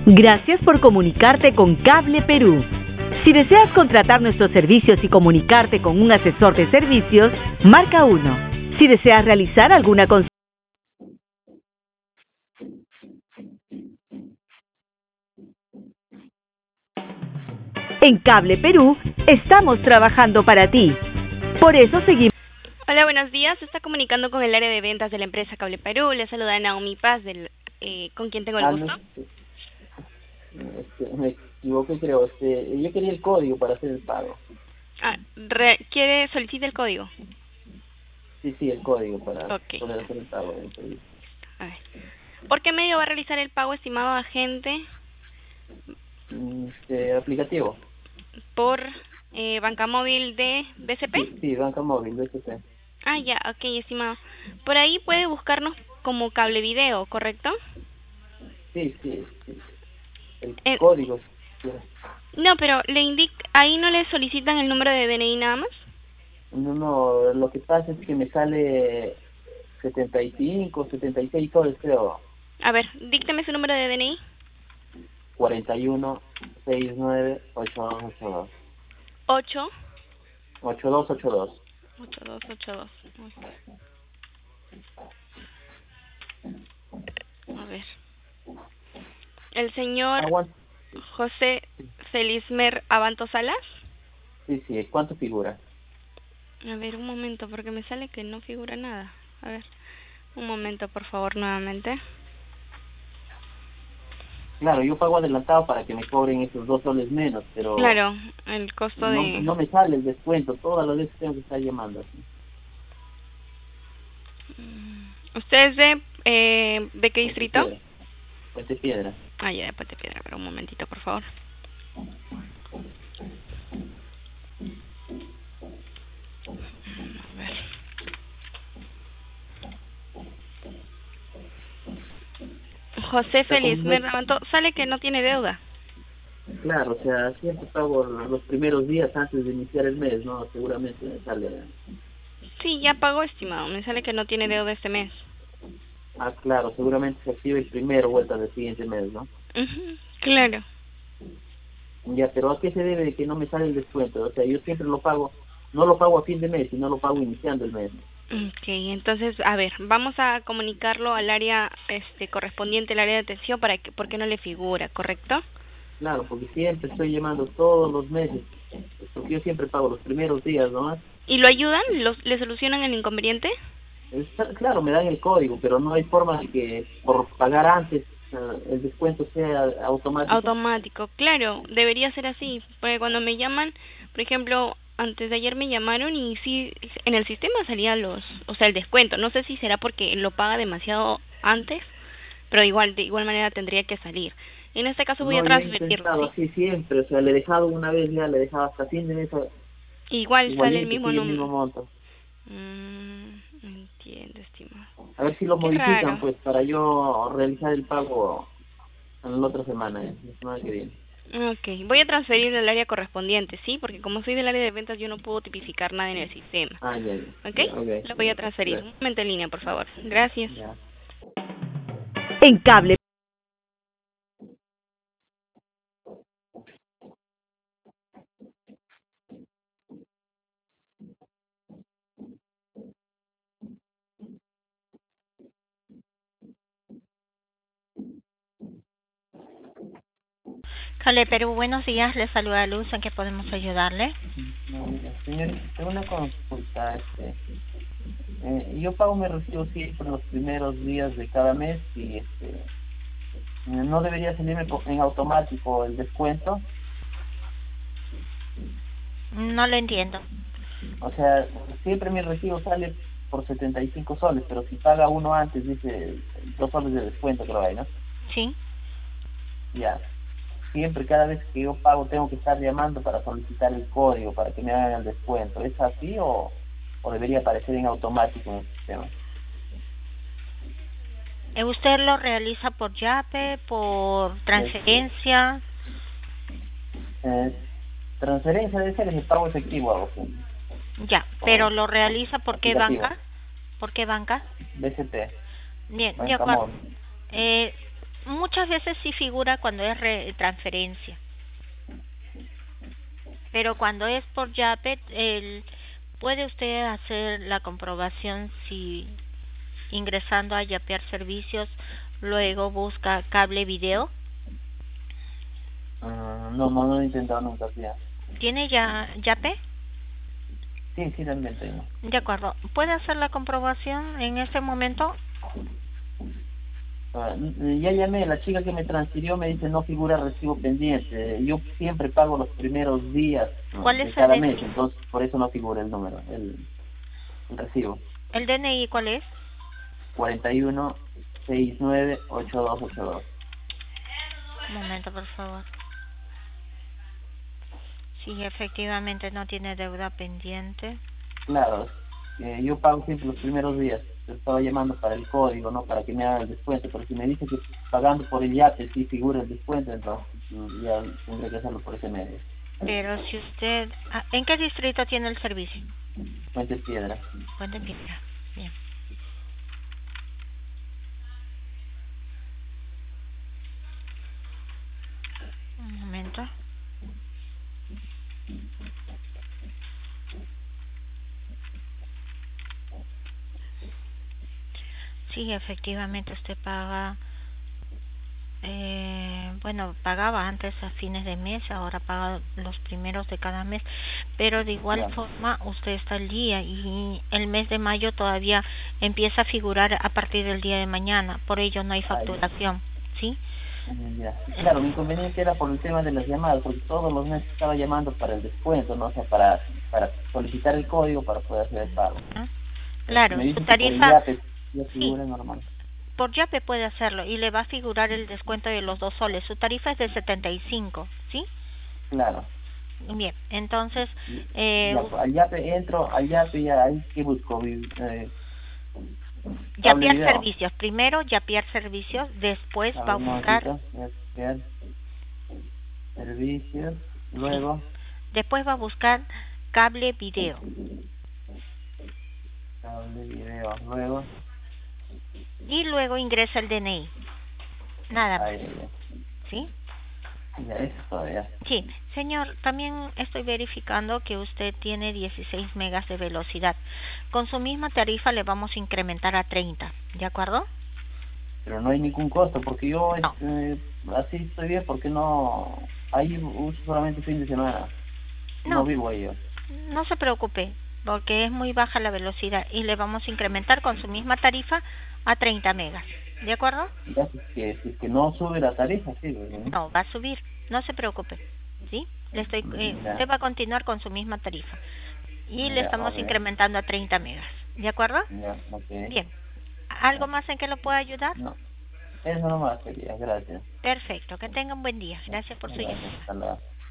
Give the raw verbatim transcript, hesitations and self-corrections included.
Gracias por comunicarte con Cable Perú. Si deseas contratar nuestros servicios y comunicarte con un asesor de servicios, marca uno. Si deseas realizar alguna consulta, en Cable Perú estamos trabajando para ti. Por eso seguimos. Hola, buenos días. Se está comunicando con el área de ventas de la empresa Cable Perú. Le saluda Naomi Paz, del, eh, ¿con quién tengo el Ah, gusto? no, este, me equivoqué, creo. Este, yo quería el código para hacer el pago. Ah, re, ¿quiere solicitar el código? Sí, sí, el código para Ok. poder hacer el pago del pedido. A ver. ¿Por qué medio va a realizar el pago, estimado agente? Mm, Este, aplicativo. ¿Por eh, banca móvil de B C P? Sí, sí, banca móvil, B C P. Ah, ya, ok, estimado. Por ahí puede buscarnos como Cable Video, ¿correcto? Sí, sí, sí. El Eh, código. Sí. no, pero le indica, ahí no le solicitan el número de D N I nada más. No, no, lo que pasa es que me sale setenta y cinco, setenta y seis soles, creo. A ver, dícteme su número de D N I. cuarenta y uno, sesenta y nueve, ochenta y dos ochenta y dos. ocho. ochenta y dos ochenta y dos. ocho dos ocho dos. A ver. El señor Aguanta. José Felismer Abanto Salas. Sí, sí, ¿cuánto figura? A ver, un momento, porque me sale que no figura nada. A ver, un momento, por favor, nuevamente. Claro, yo pago adelantado para que me cobren esos dos soles menos, pero Claro, el costo no, de... no me sale el descuento. Todas las veces tengo que estar llamando así. ¿Usted es de, eh, de qué Puente distrito? Piedra. Puente Piedra. Ah, ya, de Puente Piedra. A ver, un momentito, por favor. A ver. José Está como Felismer muy- Abanto, sale que no tiene deuda. Claro, o sea, siempre pago los primeros días antes de iniciar el mes, ¿no? Seguramente me sale. Sí, ya pagó, estimado. Me sale que no tiene deuda este mes. Ah, claro, seguramente se activa el primero, vuelta del siguiente mes, ¿no? Ujú, claro. Ya, pero ¿a qué se debe de que no me sale el descuento? O sea, yo siempre lo pago, no lo pago a fin de mes, sino lo pago iniciando el mes. Ok, entonces, a ver, vamos a comunicarlo al área este correspondiente, el área de atención, para que, porque no le figura, ¿correcto? Claro, porque siempre estoy llamando todos los meses, porque yo siempre pago los primeros días, ¿no? ¿Y lo ayudan? ¿Los, ¿Le solucionan el inconveniente? Está- Claro, me dan el código, pero no hay forma de que por pagar antes eh, el descuento sea automático. Automático, claro, debería ser así, porque cuando me llaman, por ejemplo, antes de ayer me llamaron y sí, en el sistema salía los, o sea, el descuento, no sé si será porque lo paga demasiado antes, pero igual, de igual manera tendría que salir. En este caso voy a No, yo he transferirlo, intentado ¿sí? así siempre, o sea, le he dejado una vez ya, le he dejado hasta fin de mes, Igual sale el igualito, mismo sigue el mismo número. monto. Mm, entiendo, estimado. A ver si lo Qué modifican, raro. pues, para yo realizar el pago en la otra semana, eh, la semana que viene. Ok, voy a transferirlo al área correspondiente, ¿sí? Porque como soy del área de ventas yo no puedo tipificar nada en el sistema. Ah, ya, ya, ¿Ok? ya, ok, Lo voy a ya, transferir. Un gracias. momento en línea, por favor. Gracias. Ya. En Cable Cale Perú, buenos días, le saluda Luz, ¿en qué podemos ayudarle? No, mira, señorita, tengo una consulta, este, eh, yo pago mi recibo siempre los primeros días de cada mes y, este, no debería salirme co- en automático el descuento. No le entiendo. O sea, siempre mi recibo sale por setenta y cinco soles, pero si paga uno antes, dice dos soles de descuento, creo ahí, ¿no? ¿Sí? Ya. Siempre, cada vez que yo pago, tengo que estar llamando para solicitar el código para que me hagan el descuento. ¿Es así o, o debería aparecer en automático en el sistema? Eh, ¿Usted lo realiza por Yape, por Este, transferencia? eh, transferencia debe ser ese pago efectivo, algo así. Ya, pero O ¿lo realiza por qué aplicativo. banca? ¿Por qué banca? B C P, Bien, de banca acuerdo. móvil. Eh, muchas veces sí figura cuando es re- transferencia, pero cuando es por Yape, el, puede usted hacer la comprobación si ingresando a Yapear Servicios, luego busca cable video. Ah, no, no, no he intentado nunca, ya. ¿Tiene ya Yape? Sí, sí, también tengo. De acuerdo. ¿Puede hacer la comprobación en este momento? Ah, n- ya llamé, la chica que me transfirió me dice no figura recibo pendiente. Yo siempre pago los primeros días, ¿no?, ¿Cuál de es el cada D N I? mes, entonces por eso no figura el número, el, el recibo. ¿El D N I cuál es? cuarenta y uno, sesenta y nueve, ochenta y dos ochenta y dos. Un momento, por favor. Sí, efectivamente no tiene deuda pendiente. Claro, eh, yo pago siempre los primeros días. Yo estaba llamando para el código, no para que me hagan el descuento, pero si me dice que pagando por el yate sí figura el descuento, entonces mm, ya tendré que hacerlo por ese medio. Pero si usted... ah, ¿en qué distrito tiene el servicio? Fuente Piedra. Puente Piedra. Bien. Un momento. Sí, efectivamente usted paga, eh, bueno, pagaba antes a fines de mes, ahora paga los primeros de cada mes, pero de igual Claro. forma usted está al día y el mes de mayo todavía empieza a figurar a partir del día de mañana, por ello no hay facturación, ¿sí? Mm, ya. Claro, mi inconveniente era por el tema de las llamadas, porque todos los meses estaba llamando para el descuento, ¿no? O sea, para, para solicitar el código para poder hacer el pago. ¿Ah? Si Claro, me su dicen que por el tarifa, YAPE ya sí, figura normal. por Yape puede hacerlo y le va a figurar el descuento de los dos soles. Su tarifa es de setenta y cinco, ¿sí? Claro. Bien, entonces, Y- eh, Ya, pues, al YAPE entro, al YAPE ya ahí que busco, Vi- eh, cable Yapear video. servicios. Primero Yapear servicios, después A va ver, a un buscar, momentito. YAPE servicios, sí, luego después va a buscar cable video. cable video, luego Y luego ingresa el D N I. Nada más, aire, ya. ¿sí? Ya, eso todavía. Sí, señor, también estoy verificando que usted tiene dieciséis megas de velocidad. Con su misma tarifa le vamos a incrementar a treinta, ¿de acuerdo? Pero no hay ningún costo, porque yo No. eh, así estoy bien, porque no, ahí uso solamente fin de semana, no No, vivo ahí yo. no se preocupe, porque es muy baja la velocidad y le vamos a incrementar con su misma tarifa a treinta megas, ¿de acuerdo? Ya, si es que, si es que no sube la tarifa, sí, ¿no? No, va a subir, no se preocupe, ¿sí? Le estoy, eh, Ya, usted va a continuar con su misma tarifa y le ya, estamos ok, incrementando a treinta megas, ¿de acuerdo? ya, ok, Bien, ¿algo ya. más en que lo pueda ayudar? No, eso nomás quería, gracias. Perfecto, que tenga un buen día, gracias por su Gracias, llamada. hasta luego.